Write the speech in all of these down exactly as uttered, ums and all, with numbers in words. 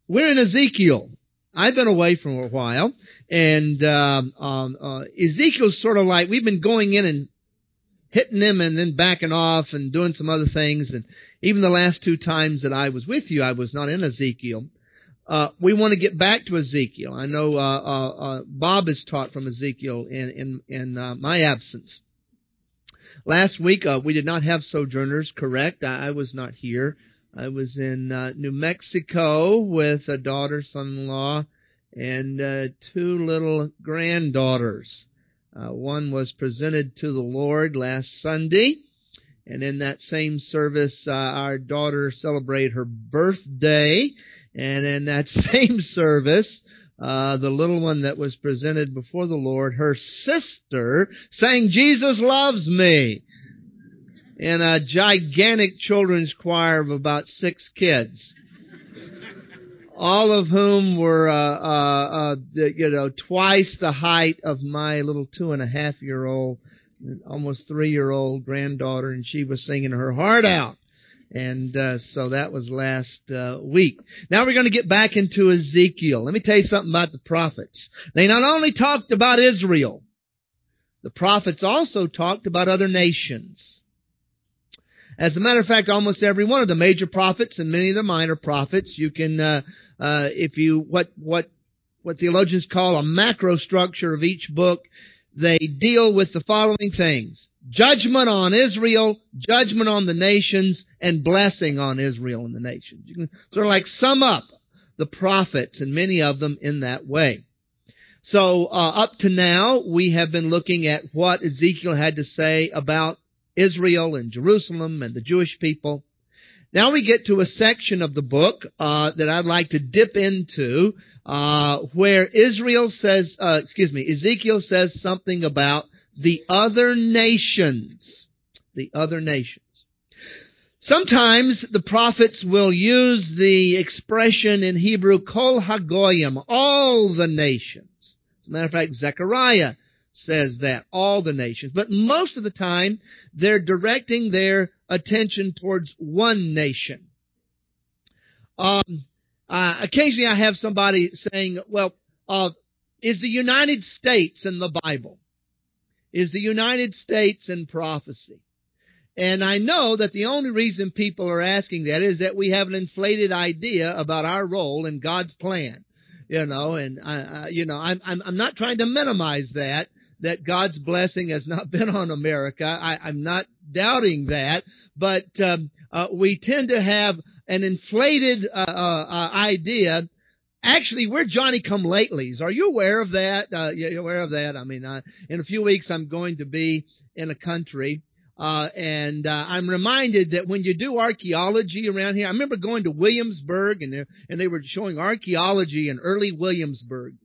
we're in Ezekiel. I've been away for a while, and um, um, uh, Ezekiel's sort of like, we've been going in and hitting them and then backing off and doing some other things. And even the last two times that I was with you, I was not in Ezekiel. Uh, we want to get back to Ezekiel. I know uh, uh, uh, Bob has taught from Ezekiel in in, in uh, my absence. Last week uh, we did not have sojourners. Correct? I, I was not here. I was in uh, New Mexico with a daughter, son-in-law, and uh, two little granddaughters. Uh, one was presented to the Lord last Sunday, and in that same service, uh, our daughter celebrated her birthday. And in that same service, uh, the little one that was presented before the Lord, her sister sang "Jesus Loves Me" in a gigantic children's choir of about six kids, all of whom were, uh, uh, uh, you know, twice the height of my little two and a half year old, almost three year old granddaughter, and she was singing her heart out. And uh, so that was last uh, week. Now we're going to get back into Ezekiel. Let me tell you something about the prophets. They not only talked about Israel, the prophets also talked about other nations. As a matter of fact, almost every one of the major prophets and many of the minor prophets, you can, uh, uh, if you, what, what, what theologians call a macro structure of each book, they deal with the following things: judgment on Israel, judgment on the nations, and blessing on Israel and the nations. You can sort of like sum up the prophets, and many of them in that way. So uh, up to now, we have been looking at what Ezekiel had to say about Israel and Jerusalem and the Jewish people. Now we get to a section of the book uh, that I'd like to dip into, uh, where Israel says, uh, excuse me, Ezekiel says something about the other nations. The other nations. Sometimes the prophets will use the expression in Hebrew, Kol Hagoyim, all the nations. As a matter of fact, Zechariah says that, all the nations. But most of the time, they're directing their attention towards one nation. Um, uh, occasionally I have somebody saying, well, uh, is the United States in the Bible? Is the United States in prophecy? And I know that the only reason people are asking that is that we have an inflated idea about our role in God's plan. You know, and I, I you know, I'm, I'm, I'm not trying to minimize that, that God's blessing has not been on America. I, I'm not doubting that, but um, uh, we tend to have an inflated uh, uh, idea. Actually, we're Johnny-come-latelys. Are you aware of that? Uh, you're aware of that? I mean, uh, in a few weeks, I'm going to be in a country, uh, and uh, I'm reminded that when you do archaeology around here, I remember going to Williamsburg, and they, and they were showing archaeology in early Williamsburg.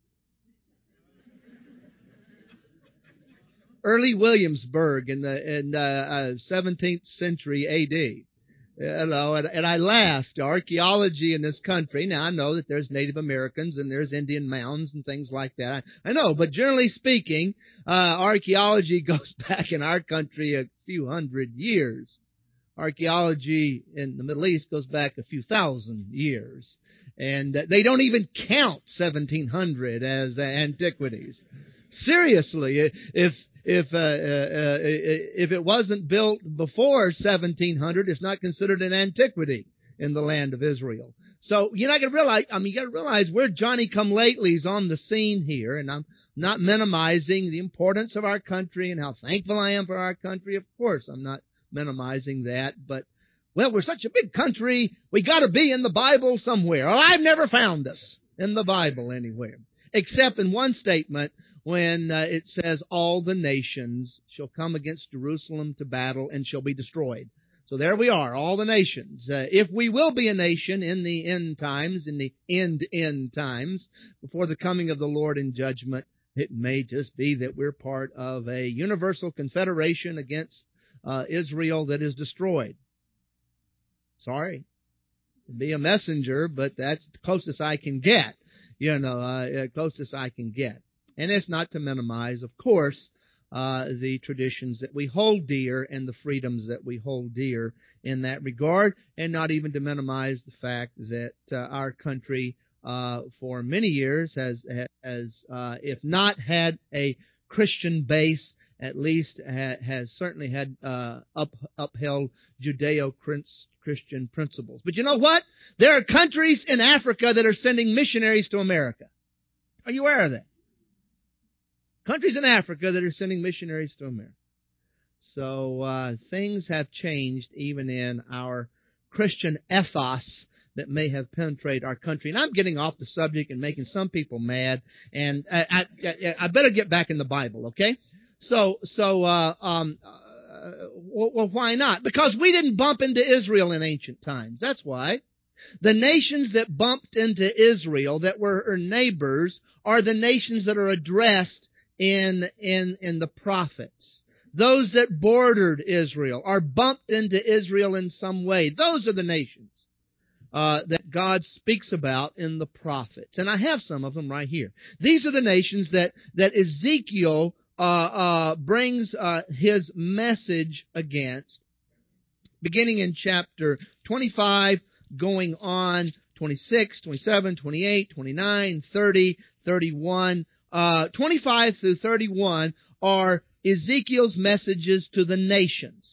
Early Williamsburg in the in the uh, seventeenth century A D. You know, and, and I laughed. Archaeology in this country. Now I know that there's Native Americans and there's Indian mounds and things like that. I, I know, but generally speaking, uh, archaeology goes back in our country a few hundred years. Archaeology in the Middle East goes back a few thousand years, and uh, they don't even count seventeen hundred as uh, antiquities. Seriously, if if uh, uh, if it wasn't built before seventeen hundred, it's not considered an antiquity in the land of Israel. So you're not going to realize. I mean, you got to realize we're Johnny-come-latelys on the scene here, and I'm not minimizing the importance of our country and how thankful I am for our country. Of course, I'm not minimizing that, but well, we're such a big country, we got to be in the Bible somewhere. Well, I've never found us in the Bible anywhere, except in one statement, when uh, it says, all the nations shall come against Jerusalem to battle and shall be destroyed. So there we are, all the nations. Uh, if we will be a nation in the end times, in the end, end times, before the coming of the Lord in judgment, it may just be that we're part of a universal confederation against uh, Israel that is destroyed. Sorry. Be a messenger, but that's the closest I can get. You know, uh, closest I can get. And it's not to minimize, of course, uh, the traditions that we hold dear and the freedoms that we hold dear in that regard, and not even to minimize the fact that uh, our country uh, for many years has, has uh, if not had a Christian base, at least ha- has certainly had uh, up, upheld Judeo-Christian principles. But you know what? There are countries in Africa that are sending missionaries to America. Are you aware of that? Countries in Africa that are sending missionaries to America. So uh, things have changed even in our Christian ethos that may have penetrated our country. And I'm getting off the subject and making some people mad. And I, I, I better get back in the Bible, okay? So, so, uh, um, uh, well, why not? Because we didn't bump into Israel in ancient times. That's why. The nations that bumped into Israel, that were her neighbors, are the nations that are addressed in, in, in the prophets. Those that bordered Israel are bumped into Israel in some way. Those are the nations uh, that God speaks about in the prophets. And I have some of them right here. These are the nations that, that Ezekiel uh, uh, brings uh, his message against, beginning in chapter twenty-five, going on twenty-six, twenty-seven, twenty-eight, twenty-nine, thirty, thirty-one. Uh, twenty-five through thirty-one are Ezekiel's messages to the nations.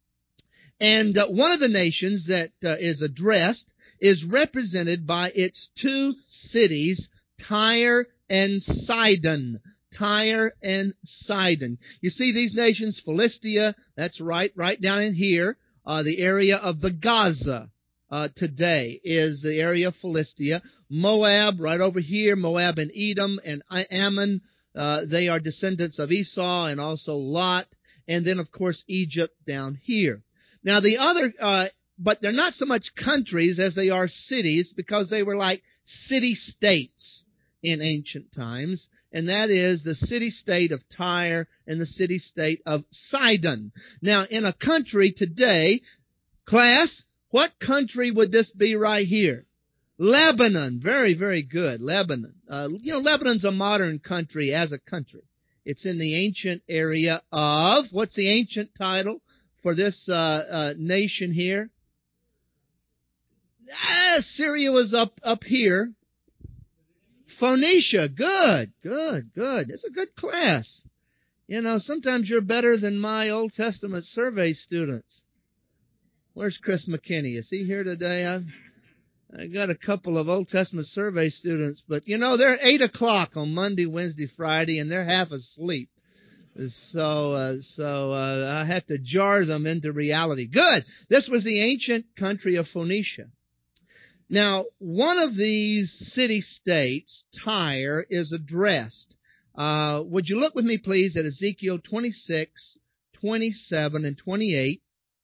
And uh, one of the nations that uh, is addressed is represented by its two cities, Tyre and Sidon. Tyre and Sidon. You see these nations, Philistia, that's right, right down in here, uh, the area of the Gaza. Uh, today is the area of Philistia. Moab, right over here, Moab and Edom and Ammon, uh, they are descendants of Esau and also Lot. And then, of course, Egypt down here. Now, the other, uh, but they're not so much countries as they are cities, because they were like city-states in ancient times. And that is the city-state of Tyre and the city-state of Sidon. Now, in a country today, class, what country would this be right here? Lebanon. Very, very good. Lebanon. Uh, you know, Lebanon's a modern country as a country. It's in the ancient area of, what's the ancient title for this uh, uh, nation here? Ah, Syria was up, up here. Phoenicia. Good, good, good. It's a good class. You know, sometimes you're better than my Old Testament survey students. Where's Chris McKinney? Is he here today? I've, I got a couple of Old Testament survey students, but you know, they're eight o'clock on Monday, Wednesday, Friday, and they're half asleep. So, uh, so, uh, I have to jar them into reality. Good! This was the ancient country of Phoenicia. Now, one of these city-states, Tyre, is addressed. Uh, would you look with me, please, at Ezekiel twenty-six, twenty-seven, and twenty-eight.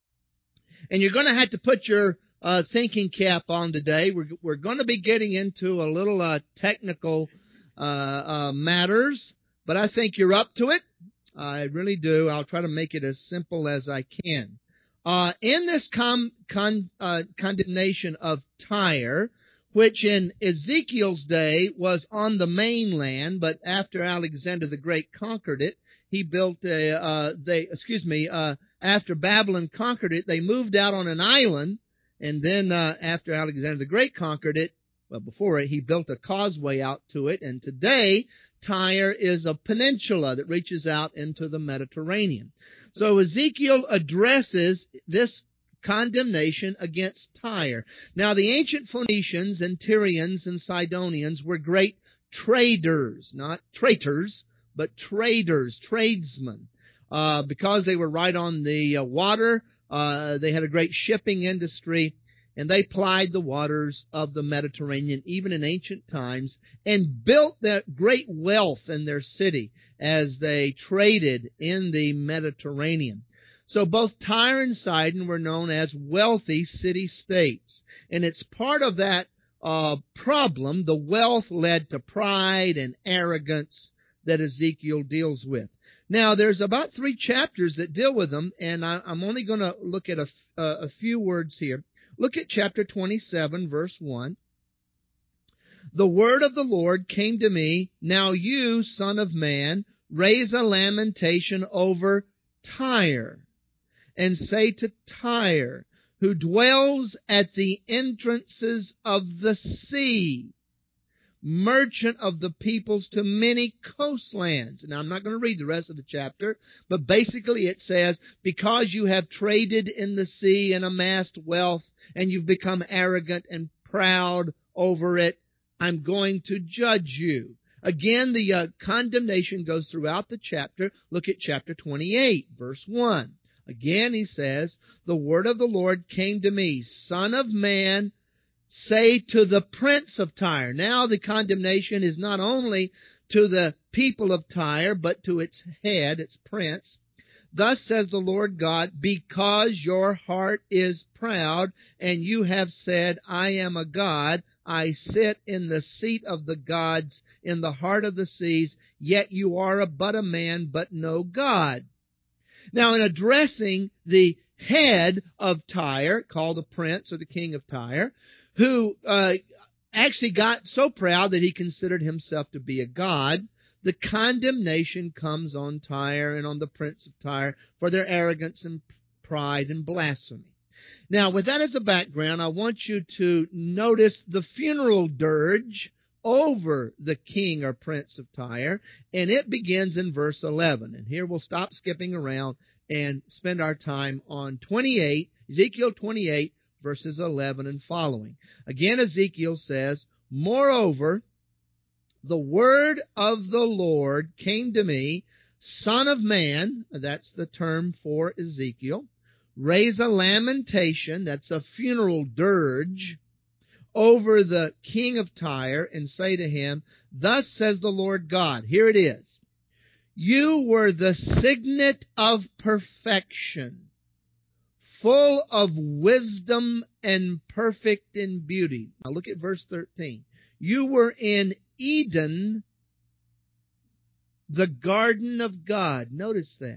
And you're going to have to put your uh, thinking cap on today. We're, we're going to be getting into a little uh, technical uh, uh, matters, but I think you're up to it. I really do. I'll try to make it as simple as I can. Uh, in this com- con- uh, condemnation of Tyre, which in Ezekiel's day was on the mainland, but after Alexander the Great conquered it, he built a, uh, they, excuse me, uh, after Babylon conquered it, they moved out on an island, and then uh, after Alexander the Great conquered it, well, before it, he built a causeway out to it, and today, Tyre is a peninsula that reaches out into the Mediterranean. So Ezekiel addresses this condemnation against Tyre. Now, the ancient Phoenicians and Tyrians and Sidonians were great traders, not traitors, but traders, tradesmen. Uh, because they were right on the uh, water, uh, they had a great shipping industry, and they plied the waters of the Mediterranean, even in ancient times, and built that great wealth in their city as they traded in the Mediterranean. So both Tyre and Sidon were known as wealthy city-states. And it's part of that uh, problem, the wealth led to pride and arrogance that Ezekiel deals with. Now, there's about three chapters that deal with them, and I, I'm only going to look at a, uh, a few words here. Look at chapter twenty-seven, verse one. The word of the Lord came to me, now you, son of man, raise a lamentation over Tyre, and say to Tyre, who dwells at the entrances of the sea, merchant of the peoples to many coastlands. Now, I'm not going to read the rest of the chapter, but basically it says, because you have traded in the sea and amassed wealth, and you've become arrogant and proud over it, I'm going to judge you. Again, the uh, condemnation goes throughout the chapter. Look at chapter twenty-eight, verse one. Again, he says, the word of the Lord came to me, Son of man, say to the prince of Tyre. Now the condemnation is not only to the people of Tyre, but to its head, its prince. Thus says the Lord God, because your heart is proud, and you have said, I am a god, I sit in the seat of the gods in the heart of the seas, yet you are a, but a man, but no God. Now, in addressing the head of Tyre, called the prince or the king of Tyre, who uh, actually got so proud that he considered himself to be a god, the condemnation comes on Tyre and on the prince of Tyre for their arrogance and pride and blasphemy. Now, with that as a background, I want you to notice the funeral dirge over the king or prince of Tyre, and it begins in verse eleven. And here we'll stop skipping around and spend our time on twenty-eight, Ezekiel twenty-eight, verses eleven and following. Again, Ezekiel says, Moreover, the word of the Lord came to me, Son of man, that's the term for Ezekiel, raise a lamentation, that's a funeral dirge, over the king of Tyre, and say to him, Thus says the Lord God, here it is, you were the signet of perfection, full of wisdom and perfect in beauty. Now look at verse thirteen. You were in Eden, the garden of God. Notice that.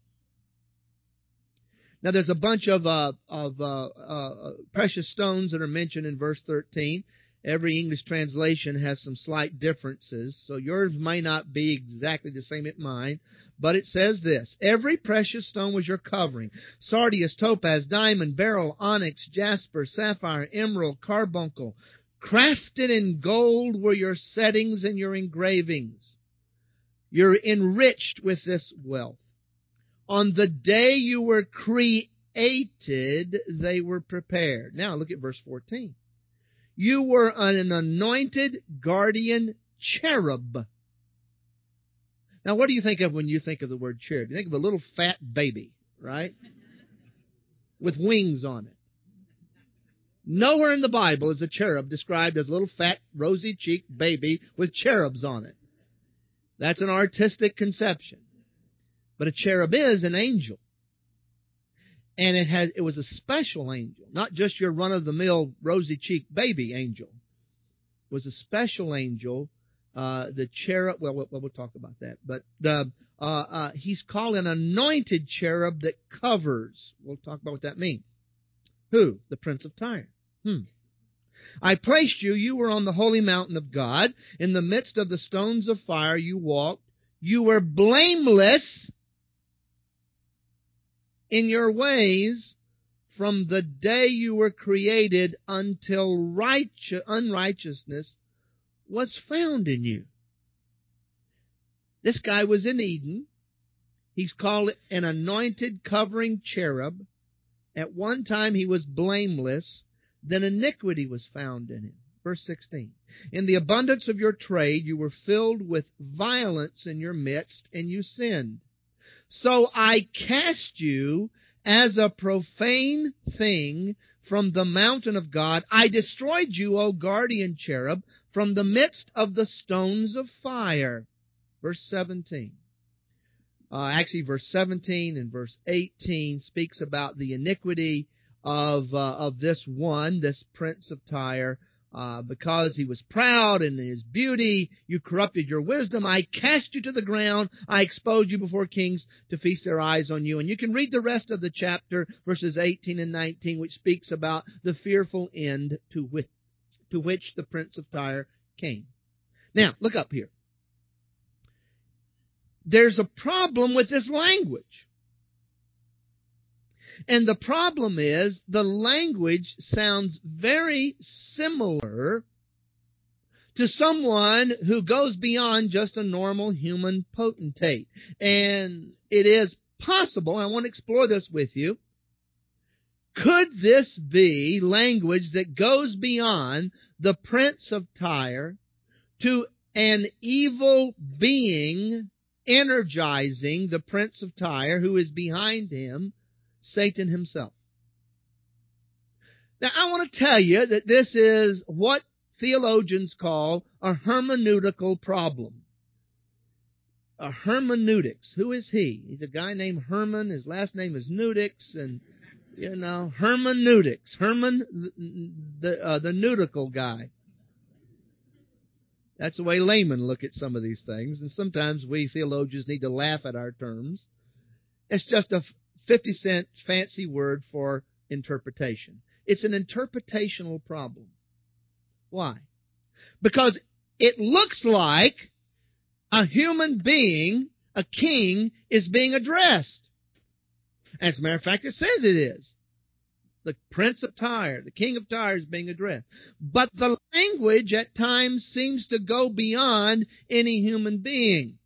Now, there's a bunch of uh, of uh, uh, precious stones that are mentioned in verse thirteen. Every English translation has some slight differences, so yours may not be exactly the same as mine. But it says this, Every precious stone was your covering, sardius, topaz, diamond, beryl, onyx, jasper, sapphire, emerald, carbuncle. Crafted in gold were your settings and your engravings. You're enriched with this wealth. On the day you were created, they were prepared. Now look at verse fourteen. You were an anointed guardian cherub. Now what do you think of when you think of the word cherub? You think of a little fat baby, right? With wings on it. Nowhere in the Bible is a cherub described as a little fat, rosy-cheeked baby with cherubs on it. That's an artistic conception. But a cherub is an angel. And it had it was a special angel, not just your run-of-the-mill rosy-cheeked baby angel. It was a special angel, uh, the cherub, well, we'll, we'll talk about that. But the, uh, uh, he's called an anointed cherub that covers. We'll talk about what that means. Who? The Prince of Tyre. Hmm. I placed you, you were on the holy mountain of God. In the midst of the stones of fire you walked. You were blameless in your ways from the day you were created until righteous, unrighteousness was found in you. This guy was in Eden. He's called an anointed covering cherub. At one time he was blameless. Then iniquity was found in him. Verse sixteen. In the abundance of your trade you were filled with violence in your midst, and you sinned. So I cast you as a profane thing from the mountain of God. I destroyed you, O guardian cherub, from the midst of the stones of fire. Verse seventeen. Uh, actually, verse seventeen and verse eighteen speaks about the iniquity of uh, of this one, this prince of Tyre. Uh, because he was proud in his beauty, you corrupted your wisdom. I cast you to the ground. I exposed you before kings to feast their eyes on you. And you can read the rest of the chapter, verses eighteen and nineteen, which speaks about the fearful end to which, to which the prince of Tyre came. Now, look up here. there's a problem with this language. And the problem is the language sounds very similar to someone who goes beyond just a normal human potentate. And it is possible, I want to explore this with you, could this be language that goes beyond the Prince of Tyre to an evil being energizing the Prince of Tyre who is behind him, Satan himself? Now, I want to tell you that this is what theologians call a hermeneutical problem. A hermeneutics. Who is he? He's a guy named Herman. His last name is Nudix, and you know, hermeneutics. Herman, the the, uh, the nautical guy. That's the way laymen look at some of these things, and sometimes we theologians need to laugh at our terms. It's just a fifty cent fancy word for interpretation. It's an interpretational problem. Why? Because it looks like a human being, a king, is being addressed. As a matter of fact, it says it is. The Prince of Tyre, the King of Tyre is being addressed. But the language at times seems to go beyond any human being.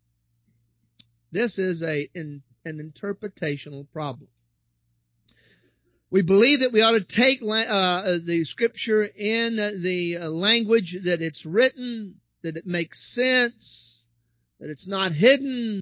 This is a, an, an interpretational problem. We believe that we ought to take uh, the Scripture in the language that it's written, that it makes sense, that it's not hidden,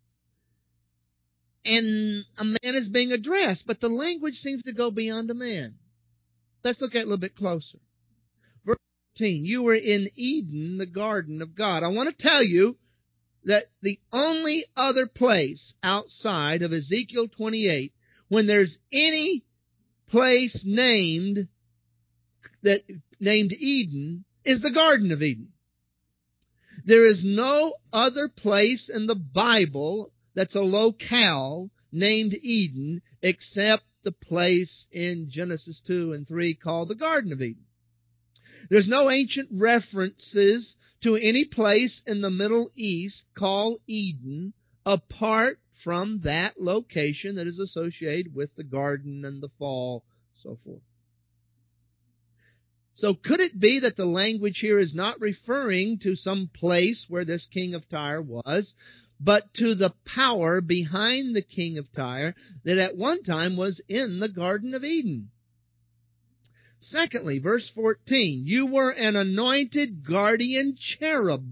and a man is being addressed, but the language seems to go beyond a man. Let's look at it a little bit closer. Verse fourteen, you were in Eden, the garden of God. I want to tell you that the only other place outside of Ezekiel twenty-eight, when there's any place named that named Eden, is the Garden of Eden. There is no other place in the Bible that's a locale named Eden except the place in Genesis two and three called the Garden of Eden. There's no ancient references to any place in the Middle East called Eden apart from that location that is associated with the garden and the fall, so forth. So could it be that the language here is not referring to some place where this king of Tyre was, but to the power behind the king of Tyre that at one time was in the Garden of Eden? Secondly, verse fourteen, you were an anointed guardian cherub.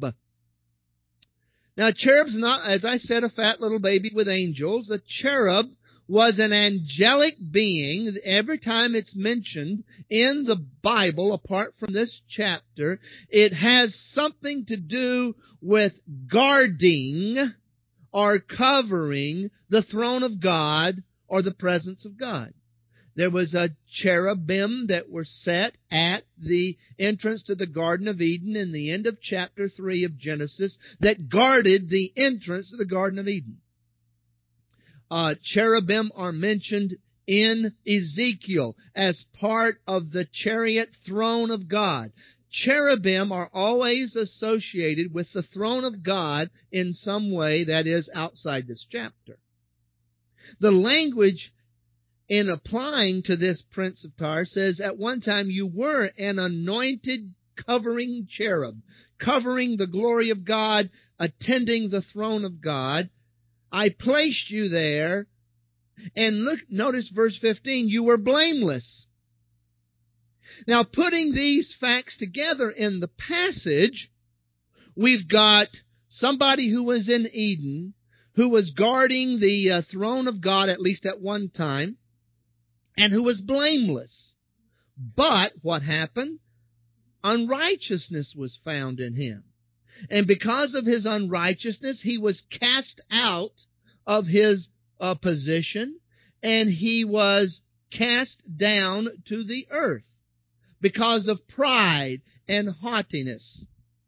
Now, cherub's not, as I said, a fat little baby with angels. A cherub was an angelic being. Every time it's mentioned in the Bible, apart from this chapter, it has something to do with guarding or covering the throne of God or the presence of God. There was a cherubim that were set at the entrance to the Garden of Eden in the end of chapter three of Genesis that guarded the entrance to the Garden of Eden. Uh, cherubim are mentioned in Ezekiel as part of the chariot throne of God. Cherubim are always associated with the throne of God in some way that is outside this chapter. The language in applying to this Prince of Tyre says, at one time you were an anointed covering cherub, covering the glory of God, attending the throne of God. I placed you there, and look, notice verse fifteen, you were blameless. Now, putting these facts together in the passage, we've got somebody who was in Eden, who was guarding the uh, throne of God, at least at one time, and who was blameless. But what happened? Unrighteousness was found in him. And because of his unrighteousness, he was cast out of his uh, position, and he was cast down to the earth because of pride and haughtiness.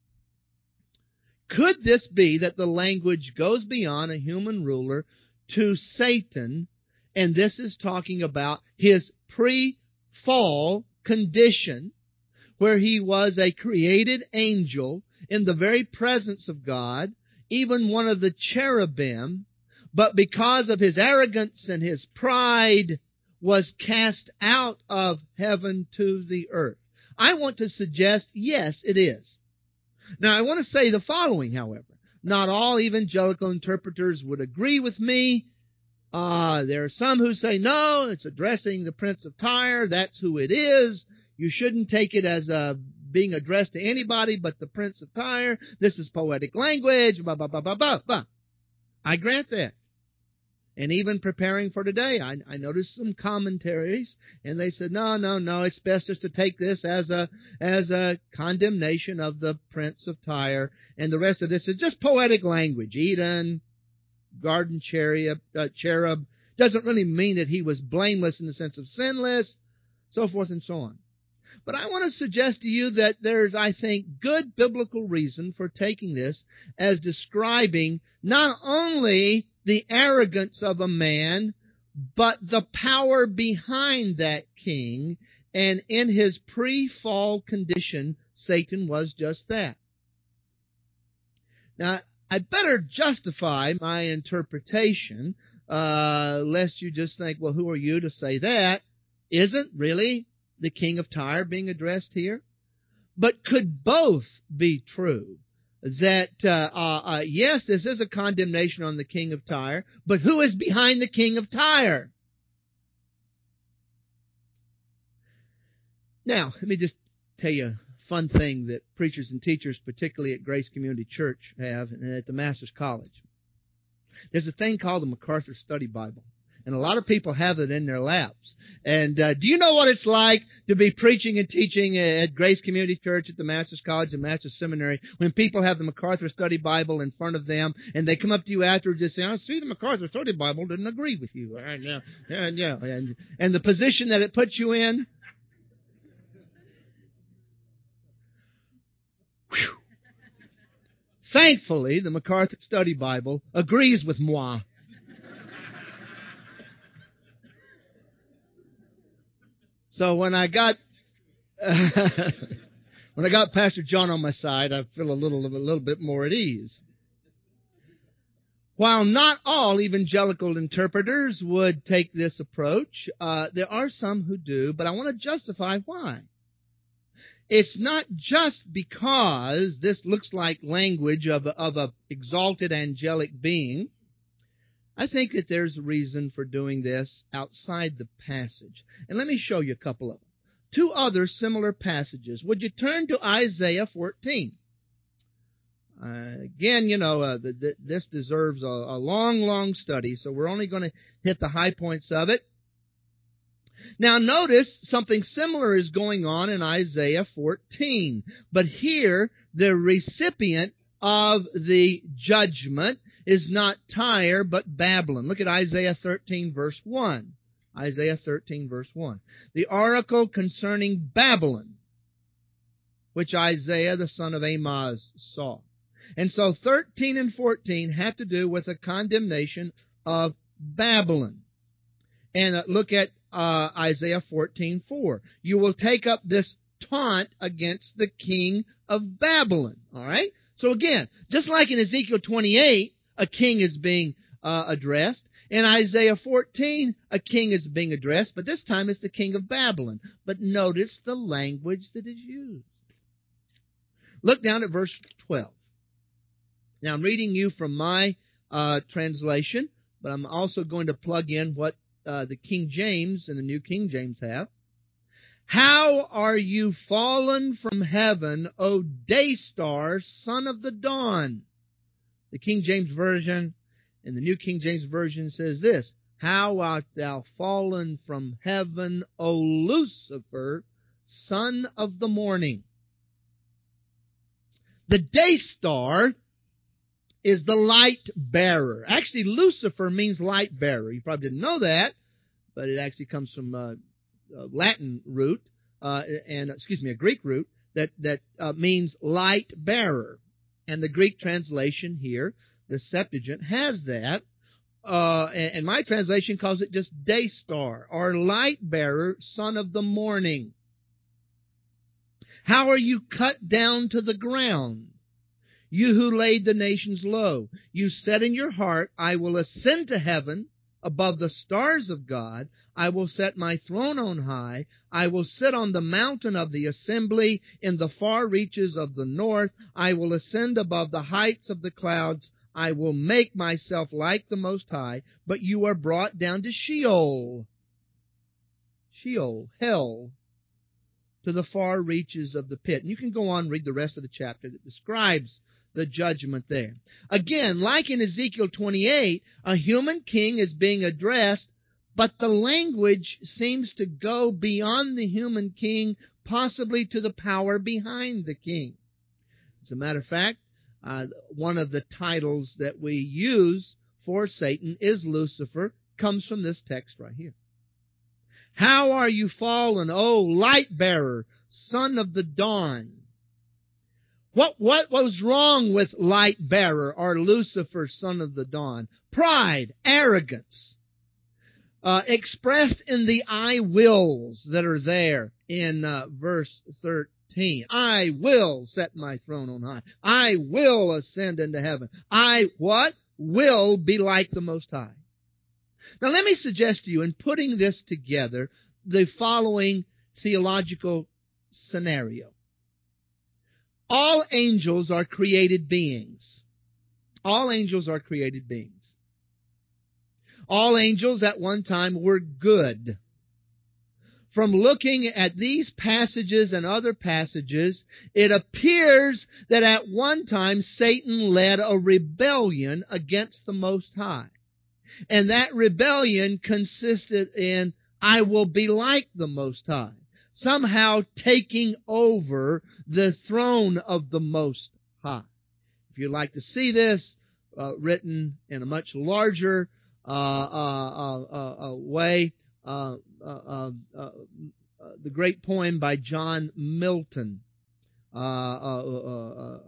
Could this be that the language goes beyond a human ruler to Satan, and this is talking about his pre-fall condition, where he was a created angel in the very presence of God, even one of the cherubim, but because of his arrogance and his pride, was cast out of heaven to the earth. I want to suggest, yes, it is. Now, I want to say the following, however. Not all evangelical interpreters would agree with me. Uh, there are some who say, no, it's addressing the Prince of Tyre. That's who it is. You shouldn't take it as uh, being addressed to anybody but the Prince of Tyre. This is poetic language, blah, blah, blah, blah, blah, blah. I grant that. And even preparing for today, I, I noticed some commentaries, and they said, no, no, no, it's best just to take this as a as a condemnation of the Prince of Tyre, and the rest of this is just poetic language. Eden, garden cherub, uh, cherub, doesn't really mean that he was blameless in the sense of sinless, so forth and so on. But I want to suggest to you that there's, I think, good biblical reason for taking this as describing not only the arrogance of a man, but the power behind that king, and in his pre-fall condition, Satan was just that. Now, I better justify my interpretation, uh, lest you just think, well, who are you to say that? Isn't really the king of Tyre being addressed here? But could both be true? That, uh, uh, uh, yes, this is a condemnation on the king of Tyre, but who is behind the king of Tyre? Now, let me just tell you a fun thing that preachers and teachers, particularly at Grace Community Church, have, and at the Master's College. There's a thing called the MacArthur Study Bible. And a lot of people have it in their laps. And uh, do you know what it's like to be preaching and teaching at Grace Community Church, at the Master's College, and Master's Seminary, when people have the MacArthur Study Bible in front of them, and they come up to you afterwards and say, "I see the MacArthur Study Bible didn't agree with you." And, yeah, and, yeah, and, and the position that it puts you in. Whew. Thankfully, the MacArthur Study Bible agrees with moi. So when I got uh, when I got Pastor John on my side, I feel a little a little bit more at ease. While not all evangelical interpreters would take this approach, uh, there are some who do, but I want to justify why. It's not just because this looks like language of a, of a exalted angelic being. I think that there's a reason for doing this outside the passage. And let me show you a couple of them. Two other similar passages. Would you turn to Isaiah fourteen? Uh, again, you know, uh, the, the, this deserves a, a long, long study, so we're only going to hit the high points of it. Now notice something similar is going on in Isaiah fourteen. But here, the recipient of the judgment is not Tyre, but Babylon. Look at Isaiah thirteen, verse one. Isaiah thirteen, verse one. The oracle concerning Babylon, which Isaiah, the son of Amoz, saw. And so thirteen and fourteen have to do with a condemnation of Babylon. And uh, look at uh, Isaiah fourteen, four. You will take up this taunt against the king of Babylon. All right? So again, just like in Ezekiel twenty-eight, a king is being uh, addressed. In Isaiah fourteen, a king is being addressed, but this time it's the king of Babylon. But notice the language that is used. Look down at verse twelve. Now I'm reading you from my uh, translation, but I'm also going to plug in what uh, the King James and the New King James have. How are you fallen from heaven, O day star, son of the dawn? The King James Version and the New King James Version says this: How art thou fallen from heaven, O Lucifer, son of the morning? The day star is the light bearer. Actually, Lucifer means light bearer. You probably didn't know that, but it actually comes from uh, a Latin root, uh, and excuse me, a Greek root that that uh, means light bearer. And the Greek translation here, the Septuagint, has that. Uh, and, and my translation calls it just day star, or light bearer, son of the morning. How are you cut down to the ground? You who laid the nations low, you said in your heart, I will ascend to heaven above the stars of God. I will set my throne on high. I will sit on the mountain of the assembly in the far reaches of the north. I will ascend above the heights of the clouds. I will make myself like the Most High. But you are brought down to Sheol. Sheol, hell, to the far reaches of the pit. And you can go on and read the rest of the chapter that describes the judgment there. Again, like in Ezekiel twenty-eight, a human king is being addressed, but the language seems to go beyond the human king, possibly to the power behind the king. As a matter of fact, uh, one of the titles that we use for Satan is Lucifer, comes from this text right here. How are you fallen, O light bearer, son of the dawn? What, what was wrong with light bearer or Lucifer, son of the dawn? Pride, arrogance, uh, expressed in the I wills that are there in uh, verse thirteen. I will set my throne on high. I will ascend into heaven. I, what? Will be like the Most High. Now let me suggest to you, in putting this together, the following theological scenario. All angels are created beings. All angels are created beings. All angels at one time were good. From looking at these passages and other passages, it appears that at one time Satan led a rebellion against the Most High. And that rebellion consisted in, I will be like the Most High. Somehow taking over the throne of the Most High. If you'd like to see this uh, written in a much larger uh, uh, uh, uh, way, uh, uh, uh, uh, the great poem by John Milton, uh, uh, uh, uh,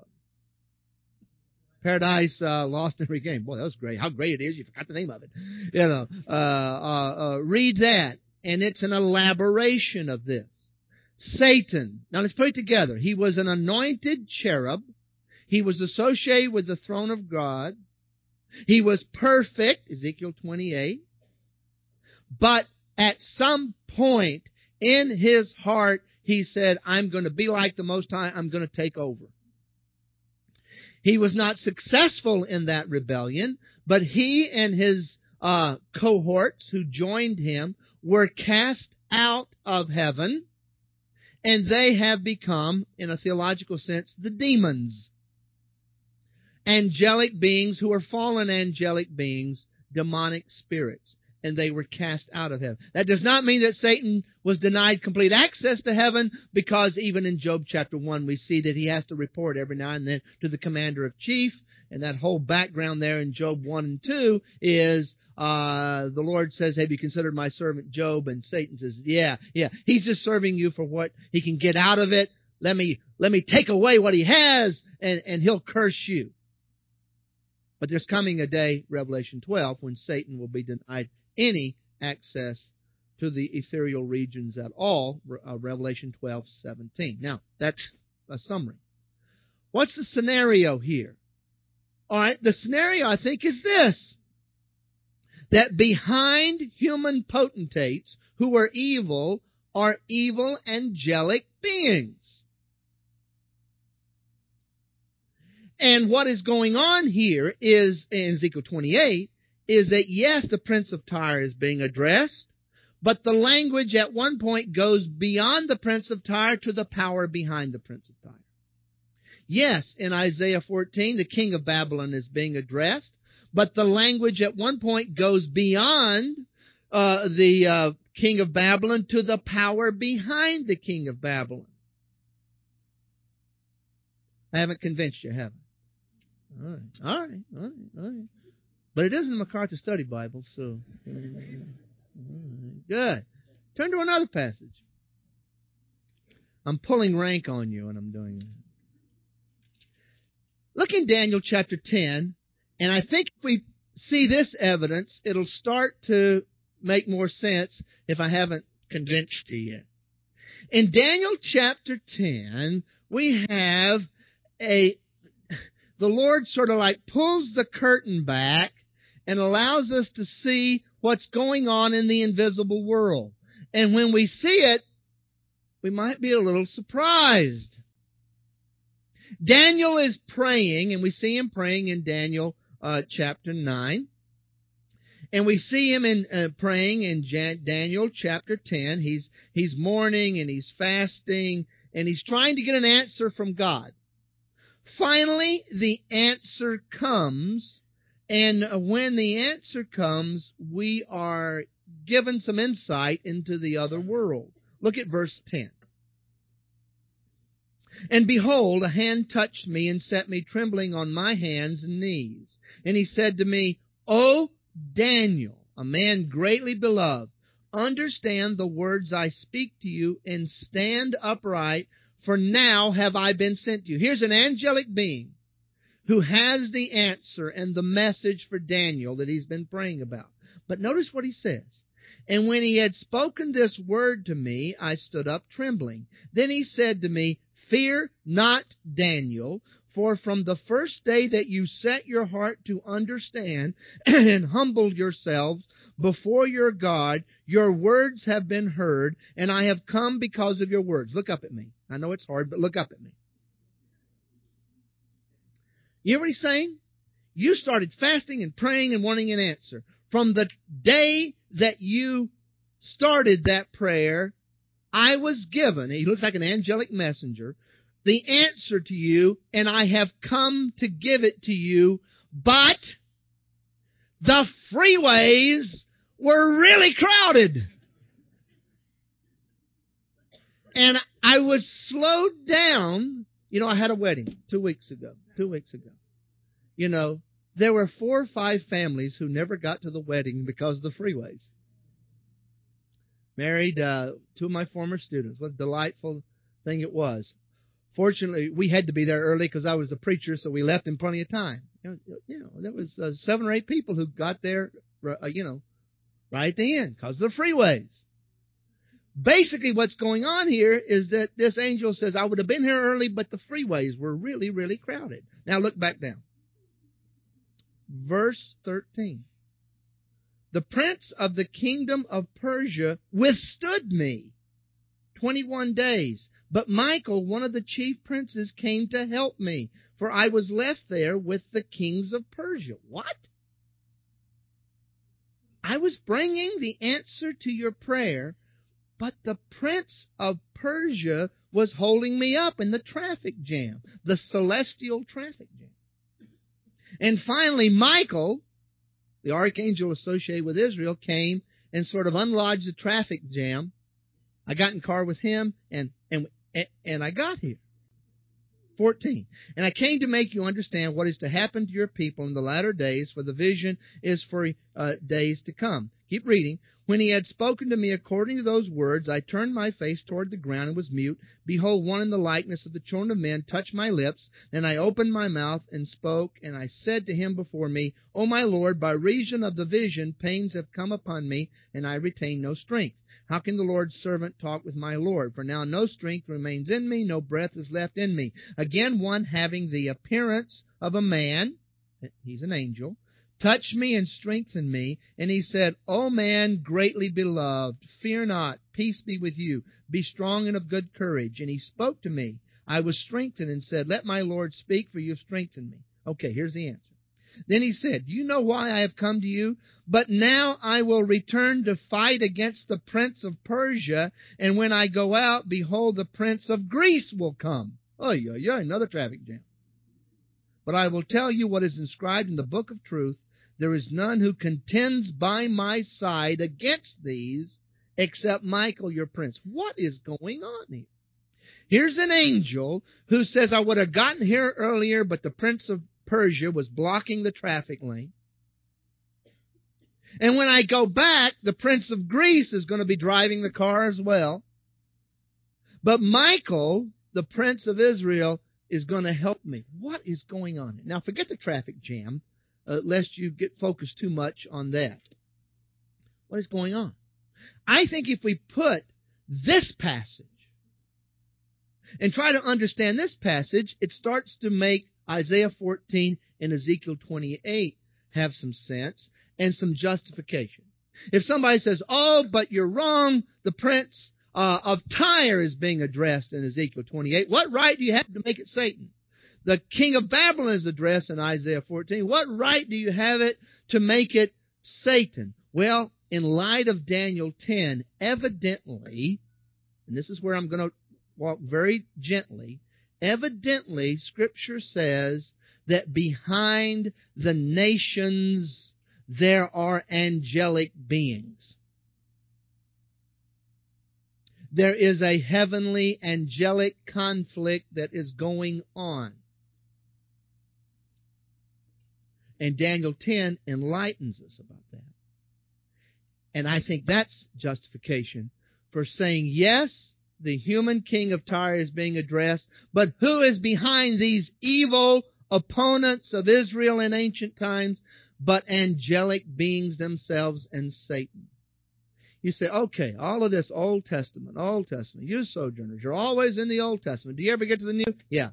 Paradise uh, Lost and Regained. Boy, that was great. How great it is. You forgot the name of it. You know, uh, uh, uh, read that, and it's an elaboration of this. Satan. Now let's put it together. He was an anointed cherub. He was associated with the throne of God. He was perfect, Ezekiel twenty-eight. But at some point in his heart, he said, I'm going to be like the Most High. I'm going to take over. He was not successful in that rebellion, but he and his uh, cohorts who joined him were cast out of heaven, and they have become, in a theological sense, the demons. Angelic beings who are fallen angelic beings, demonic spirits. And they were cast out of heaven. That does not mean that Satan was denied complete access to heaven, because even in Job chapter one we see that he has to report every now and then to the commander of chief. And that whole background there in Job one and two is uh the Lord says, have you considered my servant Job? And Satan says, yeah, yeah. He's just serving you for what he can get out of it. Let me let me take away what he has, and, and he'll curse you. But there's coming a day, Revelation twelve, when Satan will be denied any access to the ethereal regions at all, uh, Revelation twelve seventeen. Now, that's a summary. What's the scenario here? All right, the scenario, I think, is this. That behind human potentates who are evil are evil angelic beings. And what is going on here is, in Ezekiel twenty-eight, is that, yes, the Prince of Tyre is being addressed, but the language at one point goes beyond the Prince of Tyre to the power behind the Prince of Tyre. Yes, in Isaiah fourteen, the king of Babylon is being addressed, but the language at one point goes beyond uh, the uh, king of Babylon to the power behind the king of Babylon. I haven't convinced you, have I? All right, all right, all right, all right. But it isn't the MacArthur Study Bible, so good. Turn to another passage. I'm pulling rank on you when I'm doing that. Look in Daniel chapter ten, and I think if we see this evidence, it'll start to make more sense if I haven't convinced you yet. In Daniel chapter ten, we have a the Lord sort of like pulls the curtain back and allows us to see what's going on in the invisible world. And when we see it, we might be a little surprised. Daniel is praying, and we see him praying in Daniel uh, chapter nine. And we see him in uh, praying in Jan- Daniel chapter ten. He's he's mourning and he's fasting and he's trying to get an answer from God. Finally, the answer comes, and when the answer comes, we are given some insight into the other world. Look at verse ten. And behold, a hand touched me and set me trembling on my hands and knees. And he said to me, O Daniel, a man greatly beloved, understand the words I speak to you and stand upright, for now have I been sent to you. Here's an angelic being who has the answer and the message for Daniel that he's been praying about. But notice what he says. And when he had spoken this word to me, I stood up trembling. Then he said to me, Fear not, Daniel, for from the first day that you set your heart to understand and humbled yourselves before your God, your words have been heard, and I have come because of your words. Look up at me. I know it's hard, but look up at me. You hear what he's saying? You started fasting and praying and wanting an answer. From the day that you started that prayer, I was given, he looks like an angelic messenger, the answer to you, and I have come to give it to you, but the freeways were really crowded. And I was slowed down. You know, I had a wedding two weeks ago, two weeks ago. You know, there were four or five families who never got to the wedding because of the freeways. Married uh, two of my former students. What a delightful thing it was. Fortunately, we had to be there early because I was the preacher, so we left in plenty of time. You know, you know there was uh, seven or eight people who got there, uh, you know, right at the end because of the freeways. Basically, what's going on here is that this angel says, I would have been here early, but the freeways were really, really crowded. Now look back down. Verse thirteen. The prince of the kingdom of Persia withstood me twenty-one days. But Michael, one of the chief princes, came to help me, for I was left there with the kings of Persia. What? I was bringing the answer to your prayer, but the prince of Persia was holding me up in the traffic jam, the celestial traffic jam. And finally, Michael, the archangel associated with Israel, came and sort of unlodged the traffic jam. I got in the car with him, and, and, and I got here. fourteen. And I came to make you understand what is to happen to your people in the latter days, for the vision is for uh, days to come. Keep reading. When he had spoken to me according to those words, I turned my face toward the ground and was mute. Behold, one in the likeness of the children of men touched my lips. Then I opened my mouth and spoke, and I said to him before me, O my Lord, by reason of the vision, pains have come upon me, and I retain no strength. How can the Lord's servant talk with my Lord? For now no strength remains in me, no breath is left in me. Again, one having the appearance of a man, he's an angel, touched me and strengthened me, and he said, O man greatly beloved, fear not, peace be with you, be strong and of good courage. And he spoke to me. I was strengthened and said, Let my Lord speak, for you have strengthened me. Okay, here's the answer. Then he said, You know why I have come to you? But now I will return to fight against the prince of Persia, and when I go out, behold, the prince of Greece will come. Oh, yeah, yeah, another traffic jam. But I will tell you what is inscribed in the book of truth. There is none who contends by my side against these, except Michael, your prince. What is going on here? Here's an angel who says, I would have gotten here earlier, but the prince of Persia was blocking the traffic lane. And when I go back, the prince of Greece is going to be driving the car as well. But Michael, the prince of Israel, is going to help me. What is going on here? Now, forget the traffic jam, uh, lest you get focused too much on that. What is going on? I think if we put this passage and try to understand this passage, it starts to make Isaiah fourteen and Ezekiel twenty-eight have some sense and some justification. If somebody says, oh, but you're wrong, the prince uh, of Tyre is being addressed in Ezekiel twenty-eight, what right do you have to make it Satan? The king of Babylon is addressed in Isaiah fourteen. What right do you have it to make it Satan? Well, in light of Daniel ten, evidently, and this is where I'm going to walk very gently, evidently, Scripture says that behind the nations there are angelic beings. There is a heavenly angelic conflict that is going on. And Daniel ten enlightens us about that. And I think that's justification for saying, yes, the human king of Tyre is being addressed, but who is behind these evil opponents of Israel in ancient times but angelic beings themselves and Satan? You say, okay, all of this Old Testament, Old Testament, you sojourners, you're always in the Old Testament. Do you ever get to the New? Yeah.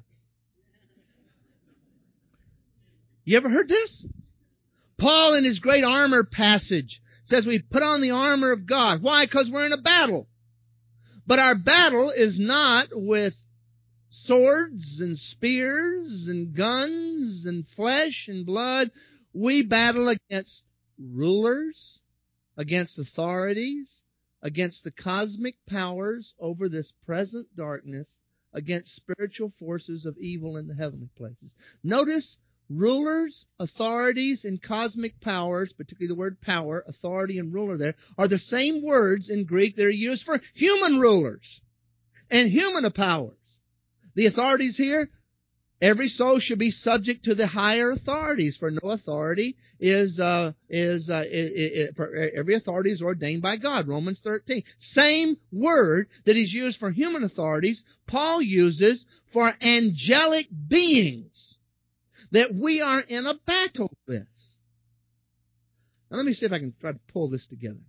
You ever heard this? Paul in his great armor passage says we put on the armor of God. Why? Because we're in a battle. But our battle is not with swords and spears and guns and flesh and blood. We battle against rulers, against authorities, against the cosmic powers over this present darkness, against spiritual forces of evil in the heavenly places. Notice, rulers, authorities, and cosmic powers, particularly the word power, authority, and ruler there, are the same words in Greek that are used for human rulers and human powers. The authorities here, every soul should be subject to the higher authorities, for no authority is, uh, is, uh, it, it, every authority is ordained by God, Romans thirteen. Same word that is used for human authorities, Paul uses for angelic beings that we are in a battle with. Now let me see if I can try to pull this together.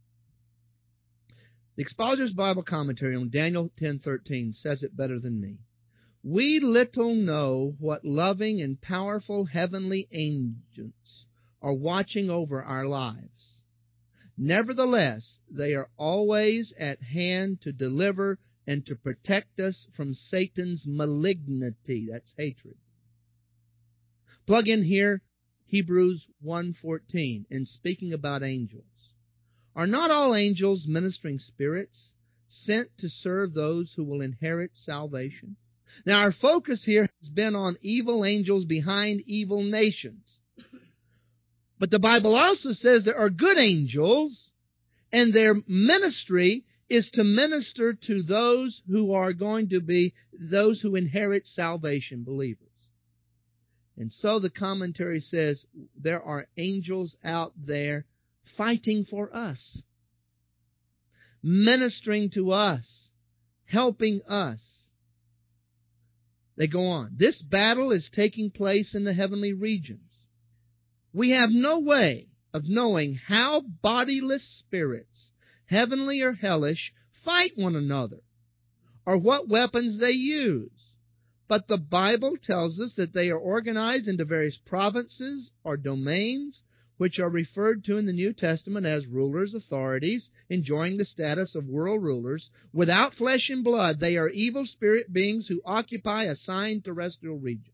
The Expositor's Bible Commentary on Daniel ten thirteen says it better than me. We little know what loving and powerful heavenly angels are watching over our lives. Nevertheless, they are always at hand to deliver and to protect us from Satan's malignity. That's hatred. Plug in here Hebrews one fourteen in speaking about angels. Are not all angels ministering spirits sent to serve those who will inherit salvation? Now our focus here has been on evil angels behind evil nations. But the Bible also says there are good angels, and their ministry is to minister to those who are going to be those who inherit salvation, believers. And so the commentary says there are angels out there fighting for us, ministering to us, helping us. They go on. This battle is taking place in the heavenly regions. We have no way of knowing how bodiless spirits, heavenly or hellish, fight one another, or what weapons they use. But the Bible tells us that they are organized into various provinces or domains, which are referred to in the New Testament as rulers, authorities, enjoying the status of world rulers. Without flesh and blood, they are evil spirit beings who occupy assigned terrestrial regions.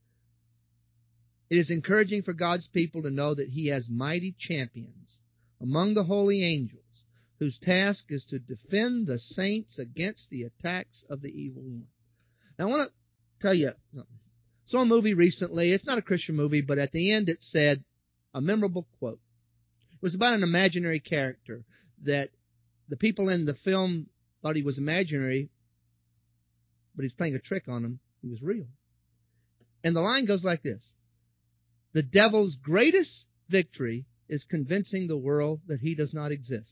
It is encouraging for God's people to know that He has mighty champions among the holy angels, whose task is to defend the saints against the attacks of the evil one. Now, I want to tell you something. Saw a movie recently. It's not a Christian movie, but at the end it said a memorable quote. It was about an imaginary character that the people in the film thought he was imaginary, but he's playing a trick on them. He was real. And the line goes like this. The devil's greatest victory is convincing the world that he does not exist.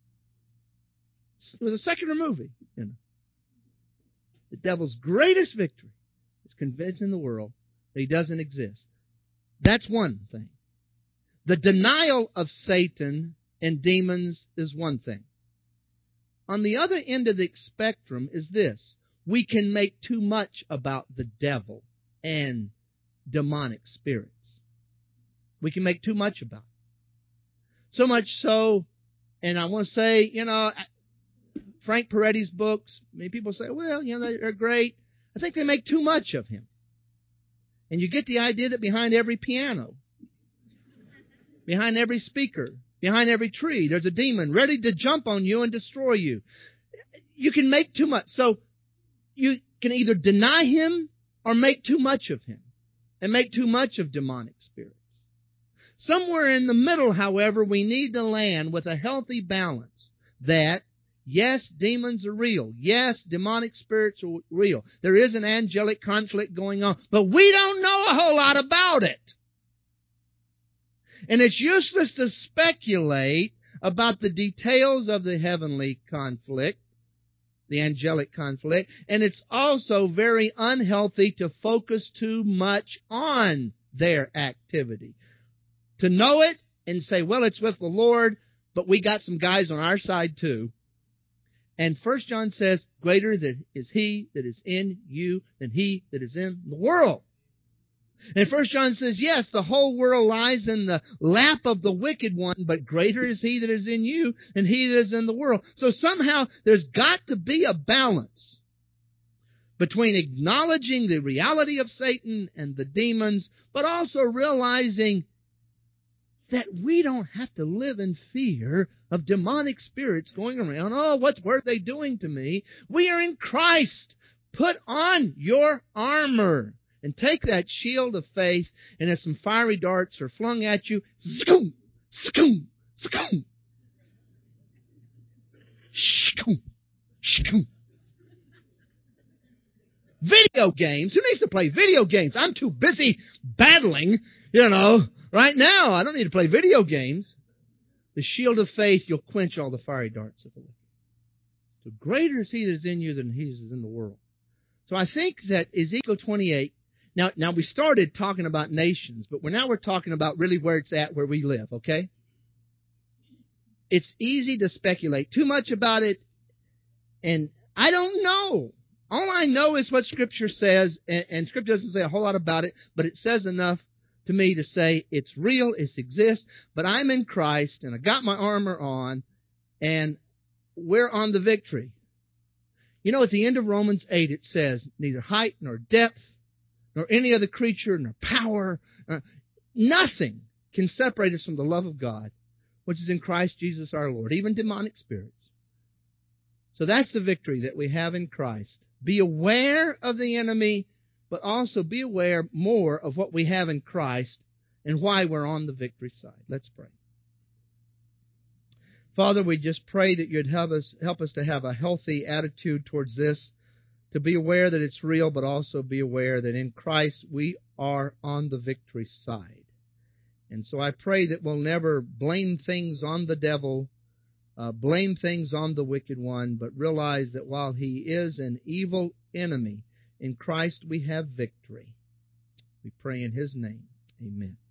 It was a secular movie, you know. The devil's greatest victory is convincing the world that he doesn't exist. That's one thing. The denial of Satan and demons is one thing. On the other end of the spectrum is this. We can make too much about the devil and demonic spirits. We can make too much about it. So much so, and I want to say, you know, Frank Peretti's books, many people say, well, you know, they're great. I think they make too much of him. And you get the idea that behind every piano, behind every speaker, behind every tree, there's a demon ready to jump on you and destroy you. You can make too much. So you can either deny him or make too much of him and make too much of demonic spirits. Somewhere in the middle, however, we need to land with a healthy balance that, yes, demons are real. Yes, demonic spirits are real. There is an angelic conflict going on, but we don't know a whole lot about it. And it's useless to speculate about the details of the heavenly conflict, the angelic conflict, and it's also very unhealthy to focus too much on their activity. To know it and say, well, it's with the Lord, but we got some guys on our side too. And First John says, greater is he that is in you than he that is in the world. And First John says, yes, the whole world lies in the lap of the wicked one, but greater is he that is in you than he that is in the world. So somehow there's got to be a balance between acknowledging the reality of Satan and the demons, but also realizing that we don't have to live in fear of demonic spirits going around. Oh, what were they doing to me? We are in Christ. Put on your armor and take that shield of faith, and as some fiery darts are flung at you, scoom, scoom, scoom, scoom, scoom. Video games? Who needs to play video games? I'm too busy battling, you know. Right now, I don't need to play video games. The shield of faith, you'll quench all the fiery darts of the wicked. So greater is he that is in you than he that is in the world. So I think that Ezekiel twenty-eight, now, now we started talking about nations, but we're, now we're talking about really where it's at, where we live, okay? It's easy to speculate too much about it, and I don't know. All I know is what Scripture says, and, and Scripture doesn't say a whole lot about it, but it says enough to me to say it's real, it exists, but I'm in Christ, and I got my armor on, and we're on the victory. You know, at the end of Romans eight, it says, neither height nor depth, nor any other creature, nor power, uh, nothing can separate us from the love of God, which is in Christ Jesus our Lord, even demonic spirits. So that's the victory that we have in Christ. Be aware of the enemy, but also be aware more of what we have in Christ and why we're on the victory side. Let's pray. Father, we just pray that you'd help us, help us to have a healthy attitude towards this, to be aware that it's real, but also be aware that in Christ we are on the victory side. And so I pray that we'll never blame things on the devil, uh, blame things on the wicked one, but realize that while he is an evil enemy, in Christ we have victory. We pray in his name. Amen.